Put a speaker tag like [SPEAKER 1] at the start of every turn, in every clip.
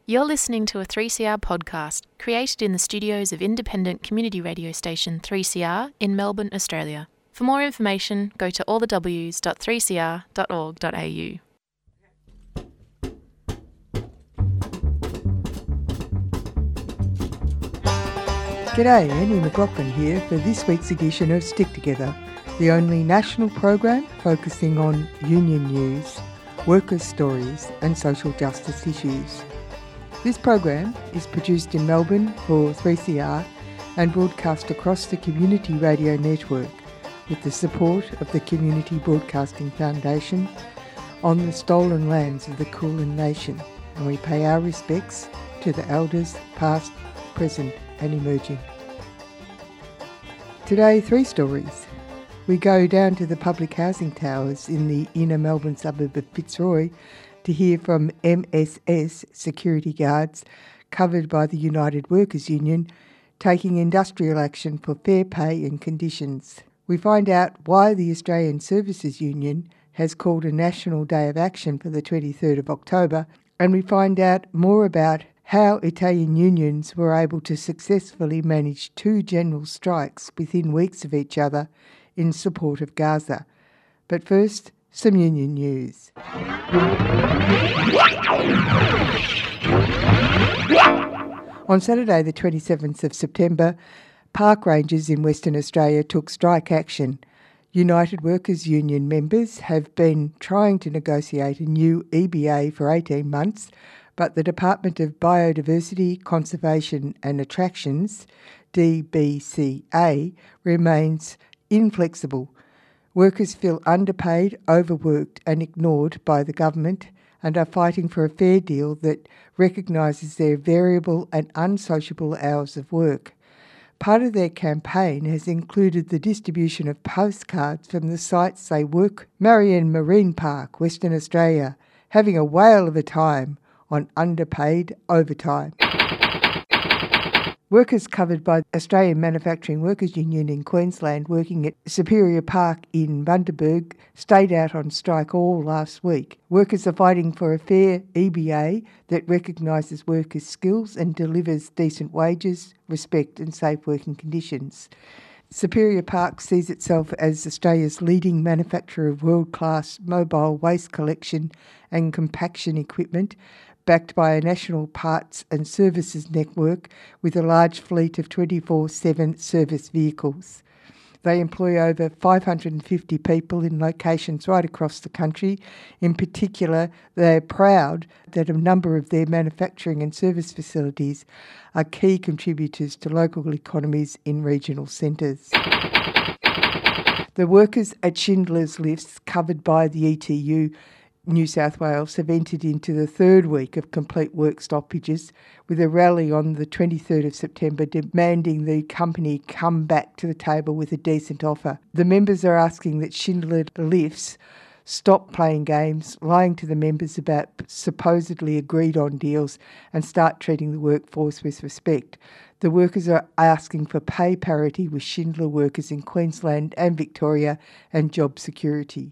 [SPEAKER 1] You're listening to a 3CR podcast created in the studios of independent community radio station 3CR in Melbourne, Australia. For more information, go to allthews.3cr.org.au.
[SPEAKER 2] G'day, Annie McLaughlin here for this week's edition of Stick Together, the only national program focusing on union news, workers' stories and social justice issues. This program is produced in Melbourne for 3CR and broadcast across the Community Radio Network with the support of the Community Broadcasting Foundation on the stolen lands of the Kulin Nation, and we pay our respects to the elders past, present and emerging. Today, 3 stories. We go down to the public housing towers in the inner Melbourne suburb of Fitzroy to hear from MSS security guards covered by the United Workers Union taking industrial action for fair pay and conditions. We find out why the Australian Services Union has called a National Day of Action for the 23rd of October, and we find out more about how Italian unions were able to successfully manage 2 general strikes within weeks of each other in support of Gaza. But first, some union news. On Saturday the 27th of September, park rangers in Western Australia took strike action. United Workers Union members have been trying to negotiate a new EBA for 18 months, but the Department of Biodiversity, Conservation and Attractions, DBCA, remains inflexible. Workers feel underpaid, overworked and ignored by the government and are fighting for a fair deal that recognises their variable and unsociable hours of work. Part of their campaign has included the distribution of postcards from the sites they work. Marion Marine Park, Western Australia, having a whale of a time on underpaid overtime. Workers covered by the Australian Manufacturing Workers Union in Queensland working at Superior Park in Bundaberg stayed out on strike all last week. Workers are fighting for a fair EBA that recognises workers' skills and delivers decent wages, respect and safe working conditions. Superior Park sees itself as Australia's leading manufacturer of world-class mobile waste collection and compaction equipment, backed by a national parts and services network with a large fleet of 24/7 service vehicles. They employ over 550 people in locations right across the country. In particular, they are proud that a number of their manufacturing and service facilities are key contributors to local economies in regional centres. The workers at Schindler's Lifts, covered by the ETU New South Wales, have entered into the 3rd week of complete work stoppages, with a rally on the 23rd of September demanding the company come back to the table with a decent offer. The members are asking that Schindler Lifts stop playing games, lying to the members about supposedly agreed on deals, and start treating the workforce with respect. The workers are asking for pay parity with Schindler workers in Queensland and Victoria and job security.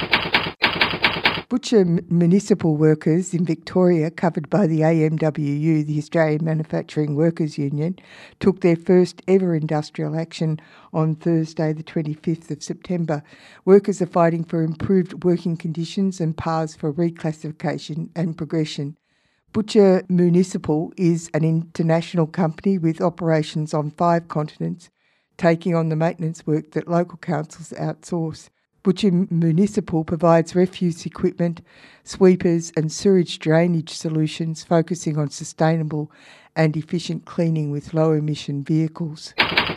[SPEAKER 2] Butcher municipal workers in Victoria, covered by the AMWU, the Australian Manufacturing Workers Union, took their first ever industrial action on Thursday the 25th of September. Workers are fighting for improved working conditions and paths for reclassification and progression. Butcher Municipal is an international company with operations on 5 continents, taking on the maintenance work that local councils outsource. Butcher Municipal provides refuse equipment, sweepers and sewage drainage solutions, focusing on sustainable and efficient cleaning with low-emission vehicles.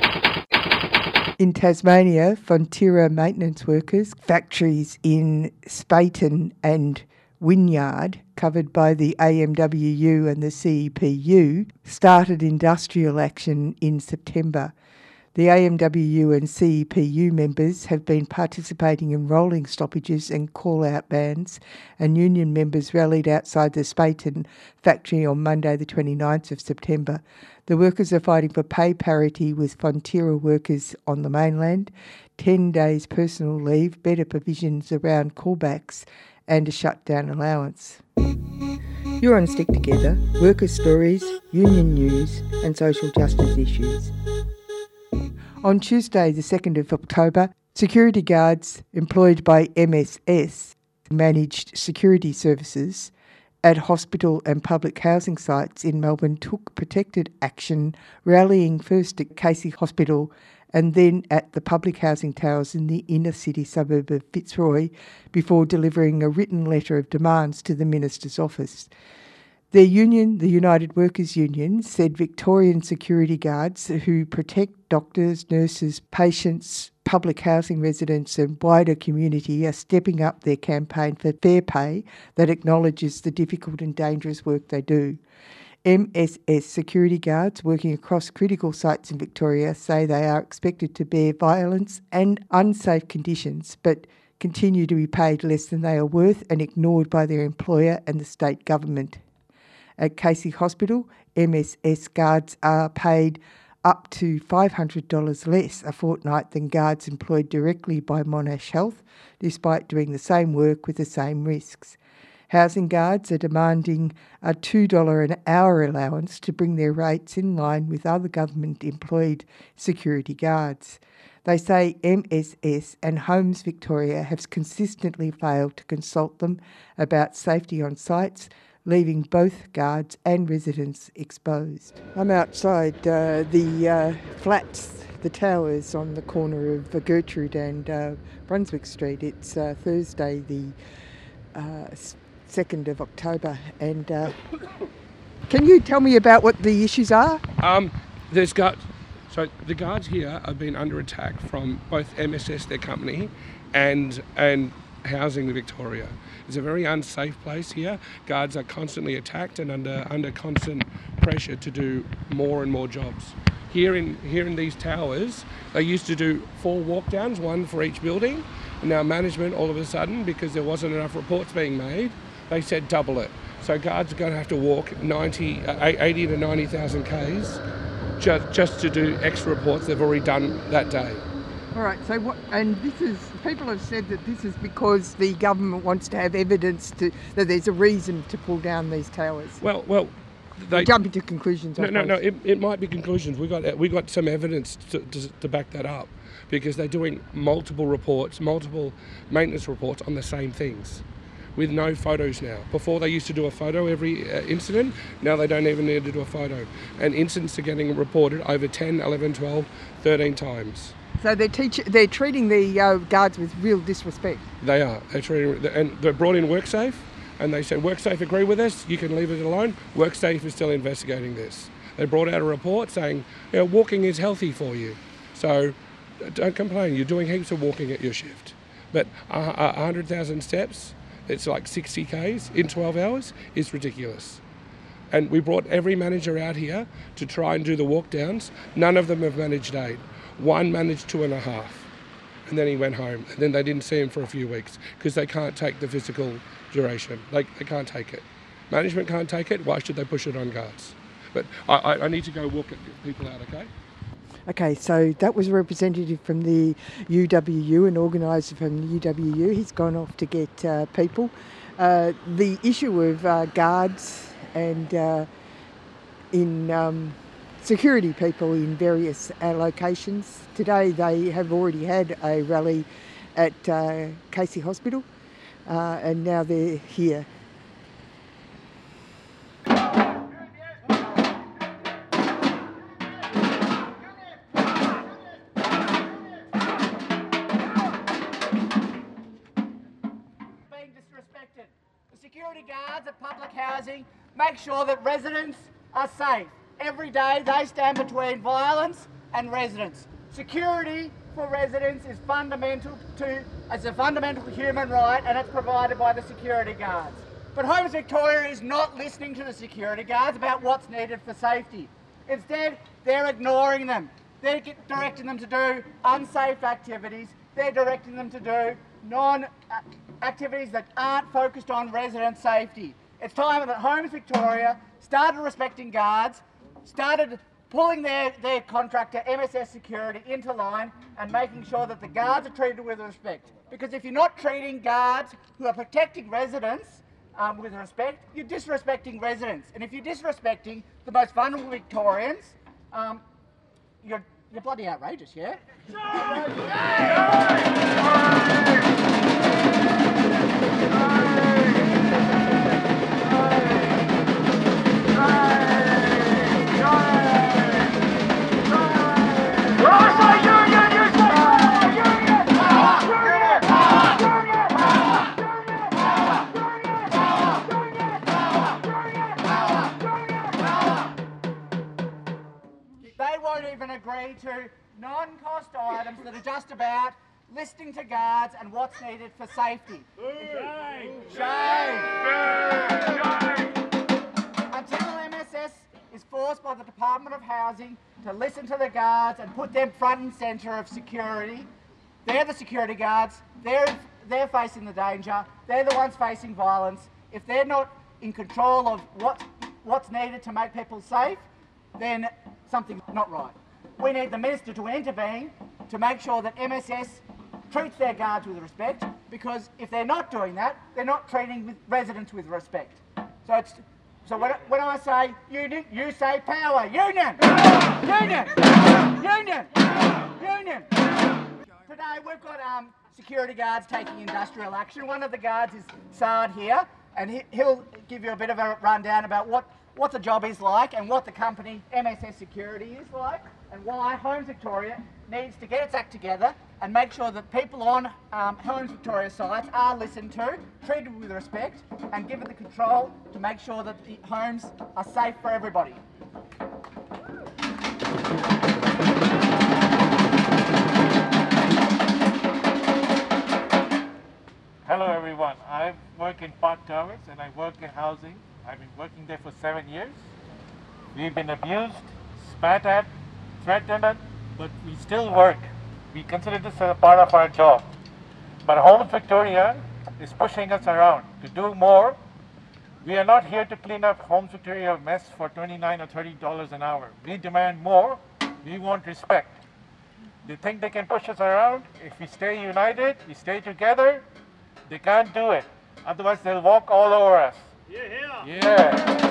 [SPEAKER 2] In Tasmania, Fonterra maintenance workers, factories in Speyton and Wynyard, covered by the AMWU and the CEPU, started industrial action in September. The AMWU and CEPU members have been participating in rolling stoppages and call-out bans, and union members rallied outside the Speyton factory on Monday the 29th of September. The workers are fighting for pay parity with Fonterra workers on the mainland, 10 days personal leave, better provisions around callbacks and a shutdown allowance. You're on Stick Together, worker stories, union news and social justice issues. On Tuesday the 2nd of October, security guards employed by MSS Managed Security Services at hospital and public housing sites in Melbourne took protected action, rallying first at Casey Hospital and then at the public housing towers in the inner city suburb of Fitzroy before delivering a written letter of demands to the Minister's office. Their union, the United Workers Union, said Victorian security guards who protect doctors, nurses, patients, public housing residents and wider community are stepping up their campaign for fair pay that acknowledges the difficult and dangerous work they do. MSS security guards working across critical sites in Victoria say they are expected to bear violence and unsafe conditions, but continue to be paid less than they are worth and ignored by their employer and the state government. At Casey Hospital, MSS guards are paid up to $500 less a fortnight than guards employed directly by Monash Health, despite doing the same work with the same risks. Housing guards are demanding a $2 an hour allowance to bring their rates in line with other government-employed security guards. They say MSS and Homes Victoria have consistently failed to consult them about safety on sites, leaving both guards and residents exposed. I'm outside the flats, the towers on the corner of Gertrude and Brunswick Street. It's Thursday the 2nd of October. And can you tell me about what the issues are?
[SPEAKER 3] So the guards here have been under attack from both MSS, their company, and Housing Victoria. It's a very unsafe place here. Guards are constantly attacked and under constant pressure to do more and more jobs. Here in these towers, they used to do 4 walk downs, 1 for each building. And now management, all of a sudden, because there wasn't enough reports being made, they said double it. So guards are going to have to walk 80 to 90,000 Ks just to do extra reports they've already done that day.
[SPEAKER 2] All right, so people have said that this is because the government wants to have evidence that there's a reason to pull down these towers.
[SPEAKER 3] Well, they
[SPEAKER 2] jump into conclusions.
[SPEAKER 3] No, it might be conclusions. We got some evidence to back that up, because they're doing multiple reports, multiple maintenance reports on the same things, with no photos now. Before they used to do a photo every incident, now they don't even need to do a photo. And incidents are getting reported over 10, 11, 12, 13 times. So they're
[SPEAKER 2] treating the guards with real disrespect.
[SPEAKER 3] They are. And they're brought in WorkSafe, and they said, WorkSafe agree with us, you can leave it alone. WorkSafe is still investigating this. They brought out a report saying, walking is healthy for you. So don't complain, you're doing heaps of walking at your shift. But 100,000 steps, it's like 60 Ks in 12 hours, is ridiculous. And we brought every manager out here to try and do the walk downs. None of them have managed 8. 1 managed 2.5, and then he went home. And then they didn't see him for a few weeks because they can't take the physical duration. They can't take it. Management can't take it. Why should they push it on guards? But I need to go walk people out, okay?
[SPEAKER 2] Okay, so that was a representative from the UWU, an organiser from the UWU. He's gone off to get people. The issue of guards and security people in various locations. Today they have already had a rally at Casey Hospital and now they're here.
[SPEAKER 4] Being disrespected. The security guards at public housing make sure that residents are safe. Every day they stand between violence and residents. Security for residents is a fundamental human right, and it's provided by the security guards. But Homes Victoria is not listening to the security guards about what's needed for safety. Instead, they're ignoring them. They're directing them to do unsafe activities. They're directing them to do activities that aren't focused on resident safety. It's time that Homes Victoria started respecting guards, started pulling their contractor, MSS Security, into line and making sure that the guards are treated with respect. Because if you're not treating guards who are protecting residents with respect, you're disrespecting residents. And if you're disrespecting the most vulnerable Victorians, you're bloody outrageous, yeah? They won't even agree to non-cost items that are just about listening to guards and what's needed for safety. Shame! Until MSS is forced by the Department of Housing to listen to the guards and put them front and centre of security, they're the security guards, they're facing the danger, they're the ones facing violence. If they're not in control of what's needed to make people safe, then something's not right. We need the Minister to intervene to make sure that MSS treats their guards with respect, because if they're not doing that, they're not treating residents with respect. So when I say union, you say power. Union! Union! Union! Union! Today we've got security guards taking industrial action. One of the guards is Saad here, and he'll give you a bit of a rundown about what the job is like and what the company MSS Security is like, and why Homes Victoria needs to get its act together and make sure that people on Homes Victoria sites are listened to, treated with respect, and given the control to make sure that the homes are safe for everybody.
[SPEAKER 5] Hello everyone, I work in Park Towers and I work in housing. I've been working there for 7 years. We've been abused, spat at, threatened, but we still work. We consider this a part of our job. But Homes Victoria is pushing us around to do more. We are not here to clean up Homes Victoria mess for $29 or $30 an hour. We demand more. We want respect. They think they can push us around. If we stay united, we stay together, they can't do it. Otherwise, they'll walk all over us. Yeah.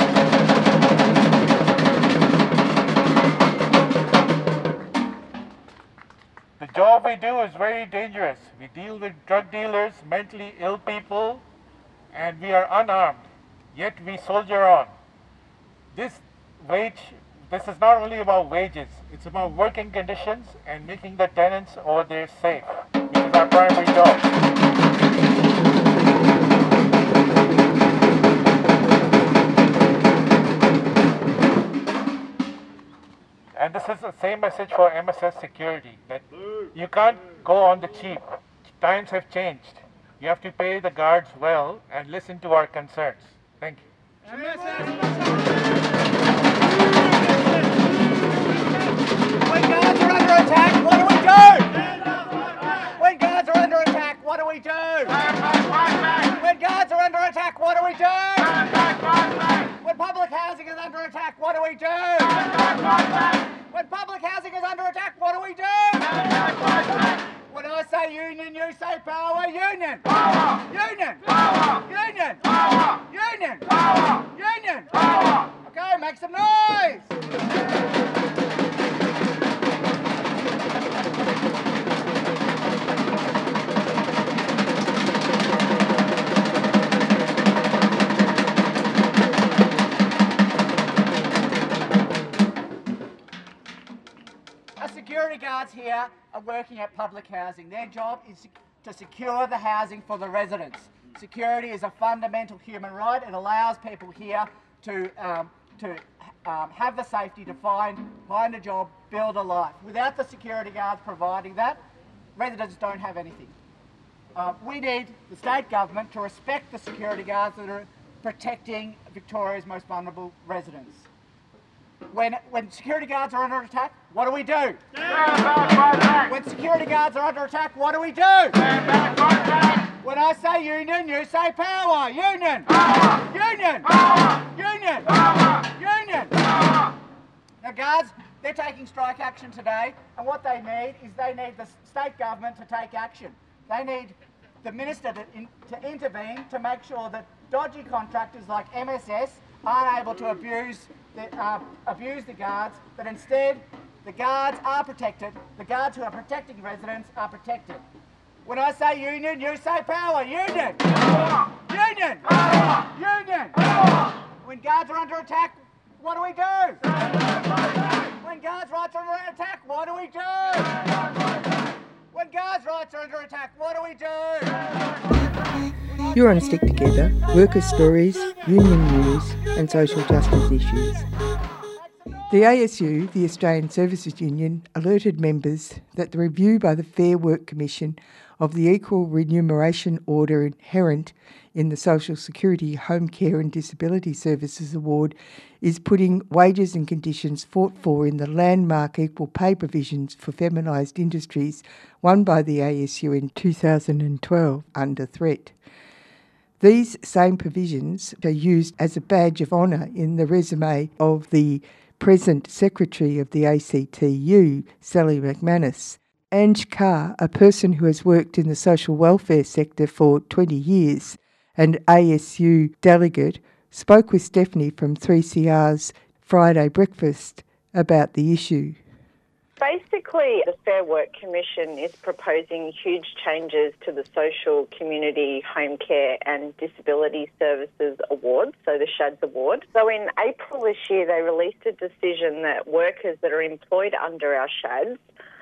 [SPEAKER 5] The job we do is very dangerous. We deal with drug dealers, mentally ill people, and we are unarmed. Yet we soldier on. This is not only about wages, it's about working conditions and making the tenants over there safe, which is our primary job. And this is the same message for MSS Security, that you can't go on the cheap. Times have changed. You have to pay the guards well and listen to our concerns. Thank you.
[SPEAKER 4] When guards are under attack, what do we do? When guards are under attack, what do we do? When guards are under attack, what do we do? When public housing is under attack, what do we do? When public housing is under attack, what do we do? When I say union, you say power. Union! Power! Union! Power! Union! Power! Union! Power! Union! Power! Okay, make some noise! Security guards here are working at public housing. Their job is to secure the housing for the residents. Security is a fundamental human right. It allows people here to have the safety to find a job, build a life. Without the security guards providing that, residents don't have anything. We need the state government to respect the security guards that are protecting Victoria's most vulnerable residents. When security guards are under attack, what do we do? When security guards are under attack, what do we do? When I say union, you say power. Union! Power! Union! Power! Union! Power! Union! Power! Now guards, they're taking strike action today, and what they need is the state government to take action. They need the minister to intervene to make sure that dodgy contractors like MSS aren't able to abuse the guards, but instead the guards are protected. The guards who are protecting residents are protected. When I say union, you say power. Union! Union! Union! When guards are under attack, what do we do? When guards' rights are under attack, what do we do? When guards' rights are under attack, what do we do?
[SPEAKER 2] You're on Stick Together, workers' stories, union news and social justice issues. The ASU, the Australian Services Union, alerted members that the review by the Fair Work Commission of the Equal Remuneration Order inherent in the Social Security Home Care and Disability Services Award is putting wages and conditions fought for in the landmark equal pay provisions for feminised industries won by the ASU in 2012 under threat. These same provisions are used as a badge of honour in the resume of the present Secretary of the ACTU, Sally McManus. Ange Carr, a person who has worked in the social welfare sector for 20 years, and ASU delegate, spoke with Stephanie from 3CR's Friday Breakfast about the issue.
[SPEAKER 6] Basically, the Fair Work Commission is proposing huge changes to the Social, Community, Home Care and Disability Services Award, so the SHADS Award. So in April this year, they released a decision that workers that are employed under our SHADS,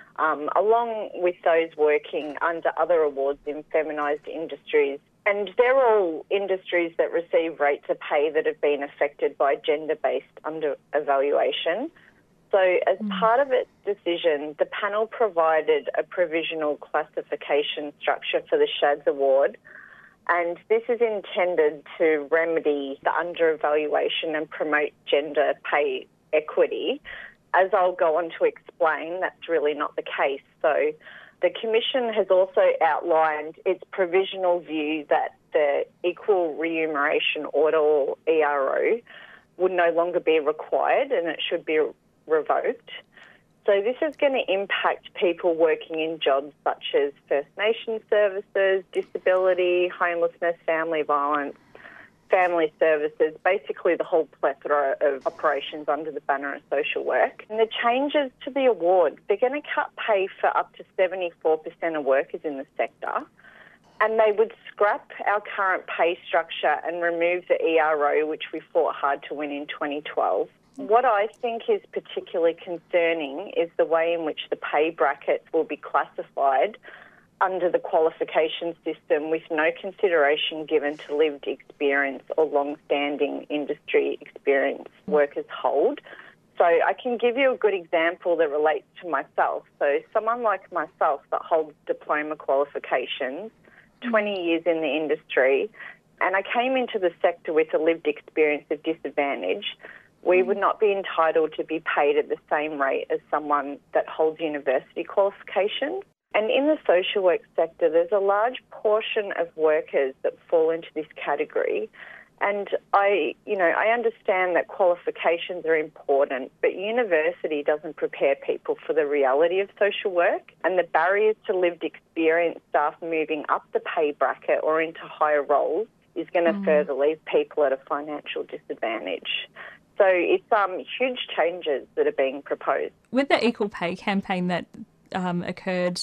[SPEAKER 6] along with those working under other awards in feminised industries, and they're all industries that receive rates of pay that have been affected by gender-based under-evaluation. So as part of its decision, the panel provided a provisional classification structure for the SHADS Award, and this is intended to remedy the under-evaluation and promote gender pay equity. As I'll go on to explain, that's really not the case. So the Commission has also outlined its provisional view that the Equal Remuneration Order, or ERO, would no longer be required and it should be revoked. So this is going to impact people working in jobs such as First Nations services, disability, homelessness, family violence, family services, basically the whole plethora of operations under the banner of social work. And the changes to the award, they're going to cut pay for up to 74% of workers in the sector, and they would scrap our current pay structure and remove the ERO, which we fought hard to win in 2012. What I think is particularly concerning is the way in which the pay brackets will be classified under the qualification system with no consideration given to lived experience or long-standing industry experience workers hold. So I can give you a good example that relates to myself. So someone like myself that holds diploma qualifications, 20 years in the industry, and I came into the sector with a lived experience of disadvantage, we would not be entitled to be paid at the same rate as someone that holds university qualifications. And in the social work sector, there's a large portion of workers that fall into this category. And I understand that qualifications are important, but university doesn't prepare people for the reality of social work, and the barriers to lived experience staff moving up the pay bracket or into higher roles is going to further leave people at a financial disadvantage. So it's huge changes that are being proposed.
[SPEAKER 7] With the Equal Pay campaign that occurred,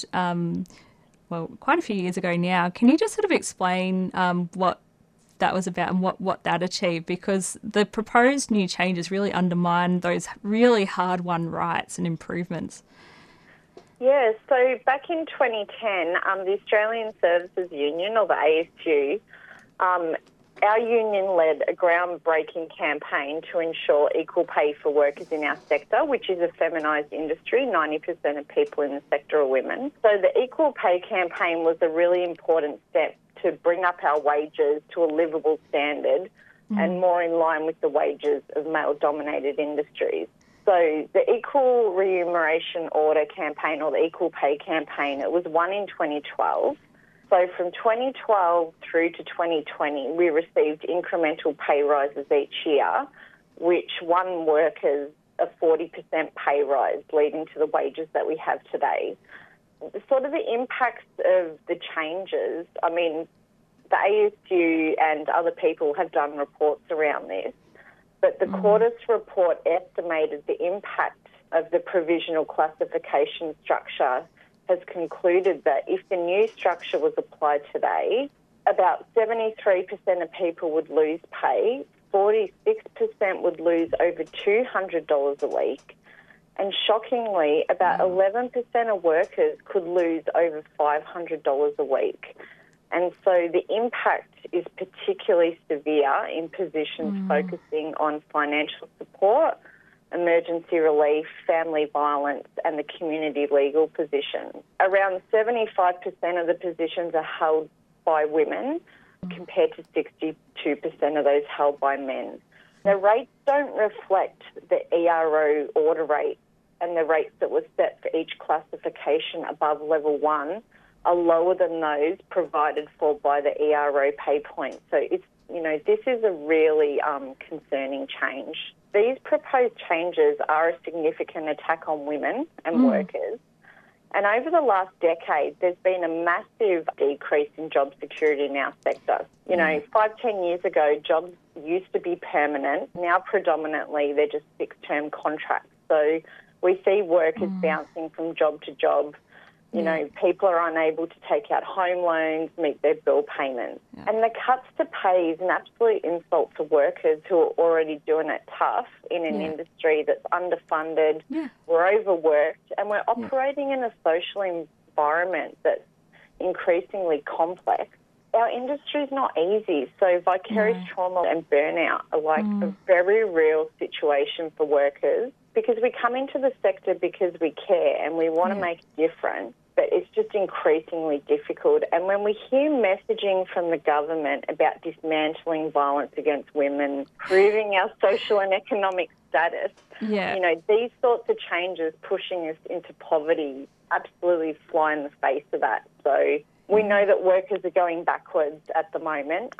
[SPEAKER 7] quite a few years ago now, can you just sort of explain what that was about and what that achieved? Because the proposed new changes really undermine those really hard-won rights and improvements.
[SPEAKER 6] Yeah, so back in 2010, the Australian Services Union, or the ASU, our union led a groundbreaking campaign to ensure equal pay for workers in our sector, which is a feminised industry. 90% of people in the sector are women. So the Equal Pay campaign was a really important step to bring up our wages to a livable standard and more in line with the wages of male-dominated industries. So the Equal Remuneration Order campaign, or the Equal Pay campaign, it was won in 2012. So from 2012 through to 2020, we received incremental pay rises each year, which won workers a 40% pay rise, leading to the wages that we have today. Sort of the impacts of the changes, I mean, The ASU and other people have done reports around this, but the Quartus report estimated the impact of the provisional classification structure has concluded that if the new structure was applied today, about 73% of people would lose pay, 46% would lose over $200 a week, and shockingly, about 11% of workers could lose over $500 a week. And so the impact is particularly severe in positions focusing on financial support, emergency relief, family violence, and the community legal positions. Around 75% of the positions are held by women compared to 62% of those held by men. The rates don't reflect the ERO order rate, and the rates that were set for each classification above level 1 are lower than those provided for by the ERO pay point. So it's, this is a really concerning change. These proposed changes are a significant attack on women and workers. And over the last decade, there's been a massive decrease in job security in our sector. 5-10 years ago, jobs used to be permanent. Now, predominantly, they're just fixed-term contracts. So we see workers bouncing from job to job. People are unable to take out home loans, meet their bill payments. Yeah. And the cuts to pay is an absolute insult to workers who are already doing it tough in an industry that's underfunded, we're overworked, and we're operating in a social environment that's increasingly complex. Our industry is not easy, so vicarious trauma and burnout are like a very real situation for workers, because we come into the sector because we care and we want to make a difference, but it's just increasingly difficult. And when we hear messaging from the government about dismantling violence against women, improving our social and economic status, these sorts of changes pushing us into poverty absolutely fly in the face of that. So we know that workers are going backwards at the moment.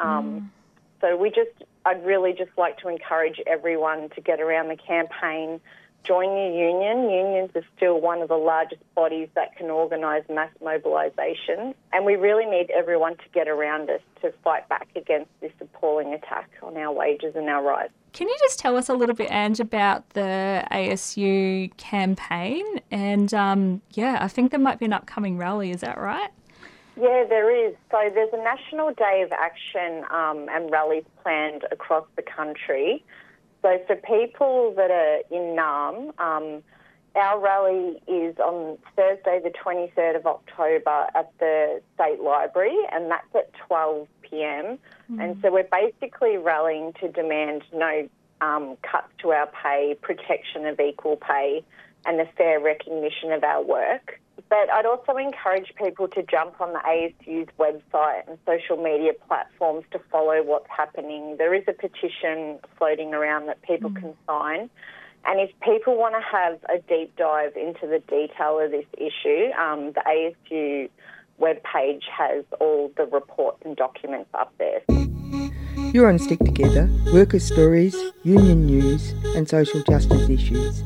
[SPEAKER 6] So I'd really just like to encourage everyone to get around the campaign, join your union. Unions are still one of the largest bodies that can organise mass mobilisation, and we really need everyone to get around us to fight back against this appalling attack on our wages and our rights.
[SPEAKER 7] Can you just tell us a little bit, Ange, about the ASU campaign? And, I think there might be an upcoming rally, is that right?
[SPEAKER 6] Yeah, there is. So there's a National Day of Action and rallies planned across the country. So for people that are in Naarm, our rally is on Thursday the 23rd of October at the State Library, and that's at 12 p.m. And so we're basically rallying to demand no cuts to our pay, protection of equal pay, and the fair recognition of our work. But I'd also encourage people to jump on the ASU's website and social media platforms to follow what's happening. There is a petition floating around that people can sign. And if people want to have a deep dive into the detail of this issue, the ASU webpage has all the reports and documents up there.
[SPEAKER 2] You're on Stick Together, worker stories, union news and social justice issues.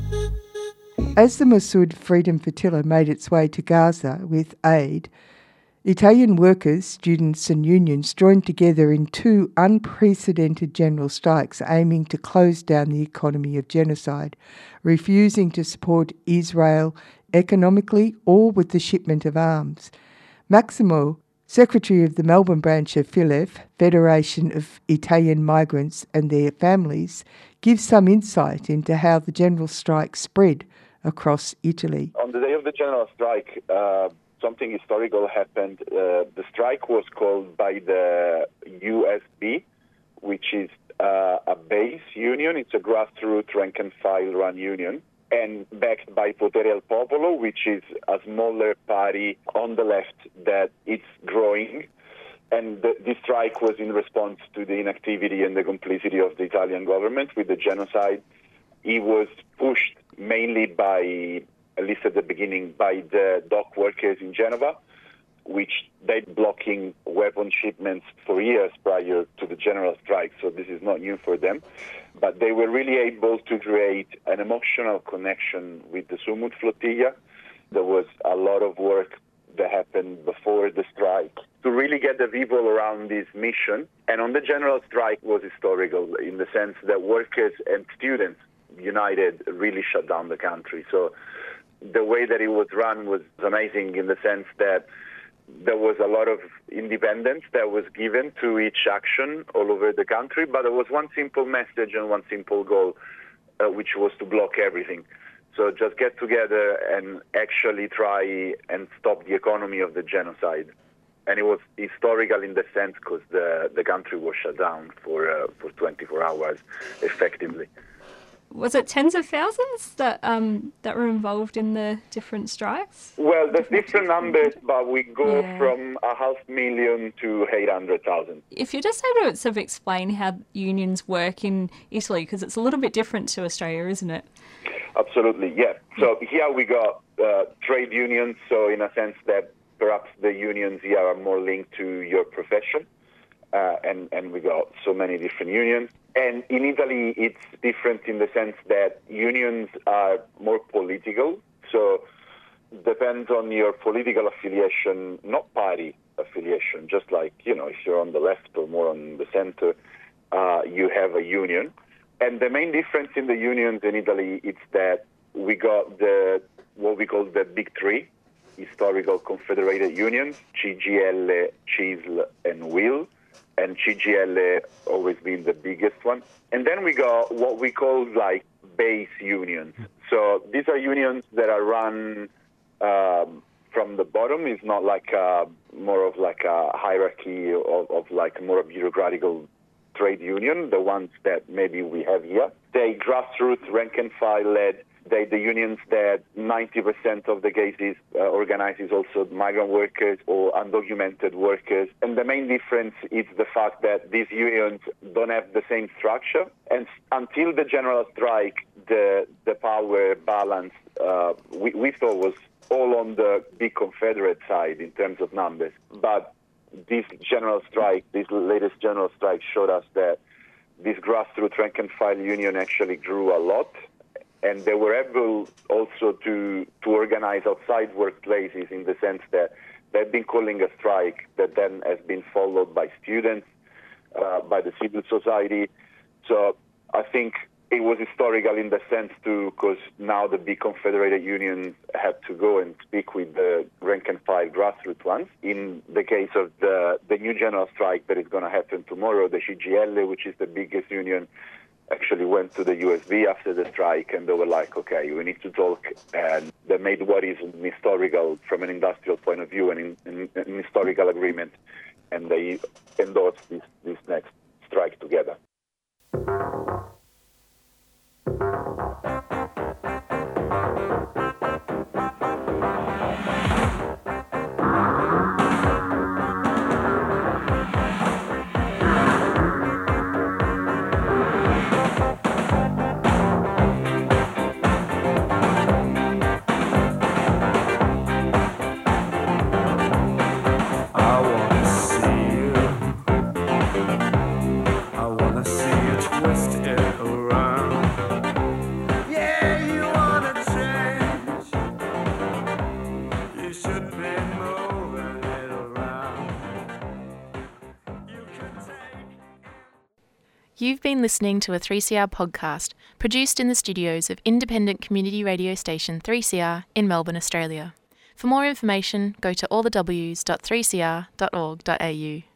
[SPEAKER 2] As the Massoud Freedom Flotilla made its way to Gaza with aid, Italian workers, students and unions joined together in 2 unprecedented general strikes aiming to close down the economy of genocide, refusing to support Israel economically or with the shipment of arms. Maximo, Secretary of the Melbourne branch of FILEF, Federation of Italian Migrants and Their Families, gives some insight into how the general strike spread across Italy.
[SPEAKER 8] On the day of the general strike, something historical happened. The strike was called by the USB, which is a base union. It's a grassroots rank-and-file run union, and backed by Potere al Popolo, which is a smaller party on the left that it's growing. And this strike was in response to the inactivity and the complicity of the Italian government with the genocide. It was pushed mainly by, at least at the beginning, by the dock workers in Genova, which they'd blocking weapon shipments for years prior to the general strike, so this is not new for them. But they were really able to create an emotional connection with the Sumut flotilla. There was a lot of work that happened before the strike, to really get the people around this mission. And on the general strike was historical in the sense that workers and students united really shut down the country. So the way that it was run was amazing in the sense that there was a lot of independence that was given to each action all over the country, but there was one simple message and one simple goal, which was to block everything. So just get together and actually try and stop the economy of the genocide. And it was historical in the sense because the country was shut down for 24 hours, effectively.
[SPEAKER 7] Was it tens of thousands that were involved in the different strikes?
[SPEAKER 8] Well, there's different numbers, but we go from 500,000 to 800,000.
[SPEAKER 7] If you're just able to sort of explain how unions work in Italy, because it's a little bit different to Australia, isn't it?
[SPEAKER 8] Absolutely, yeah. So here we got trade unions, so in a sense that perhaps the unions here are more linked to your profession, and we got so many different unions. And in Italy, it's different in the sense that unions are more political. So depends on your political affiliation, not party affiliation. Just like, if you're on the left or more on the center, you have a union. And the main difference in the unions in Italy is that we got what we call the big three historical confederated unions, CGIL, CISL, and UIL. And CGIL always been the biggest one. And then we got what we call like base unions. So these are unions that are run from the bottom. It's not like more of like a hierarchy of like more bureaucratical trade union, the ones that maybe we have here. They grassroots, rank and file led. The unions that 90% of the cases organizes also migrant workers or undocumented workers. And the main difference is the fact that these unions don't have the same structure. And until the general strike, the power balance we thought was all on the big Confederate side in terms of numbers. But this latest general strike showed us that this grassroots rank and file union actually grew a lot. And they were able also to organize outside workplaces in the sense that they've been calling a strike that then has been followed by students, by the civil society. So I think it was historical in the sense too, because now the big confederated unions had to go and speak with the rank and file grassroots ones. In the case of the new general strike that is going to happen tomorrow, the CGIL, which is the biggest union, actually went to the USB after the strike, and they were like, okay, we need to talk. And they made what is historical from an industrial point of view and an historical agreement, and they endorsed this next strike together.
[SPEAKER 1] You've been listening to a 3CR podcast produced in the studios of independent community radio station 3CR in Melbourne, Australia. For more information, go to allthews.3cr.org.au.